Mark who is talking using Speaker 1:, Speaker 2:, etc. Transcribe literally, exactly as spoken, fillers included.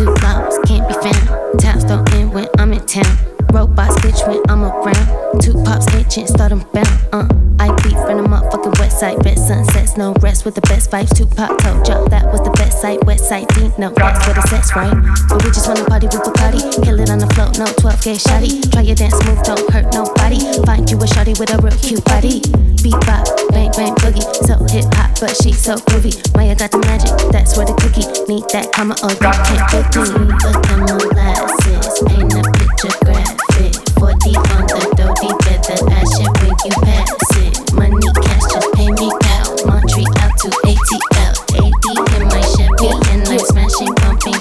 Speaker 1: Two flowers can't be found. Towns don't end when I'm in town. Robots bitch when I'm around. Two pops itching, start them bound. Uh, I beat from the motherfucking west side. Red sunsets, no rest with the best vibes. Two pop told y'all that was the best site. West side D, no, that's where the sex, right? But we just wanna party with Bacardi. Kill it on the float, no twelve gauge shotty. Try your dance move, don't hurt nobody. Find you a shawty with a real cute body. Beat bop, bang bang boogie. So hip hop, but she so groovy. Maya got the magic, that's where the cookie. Need that comma or you can't book me. Look at my glasses, ain't a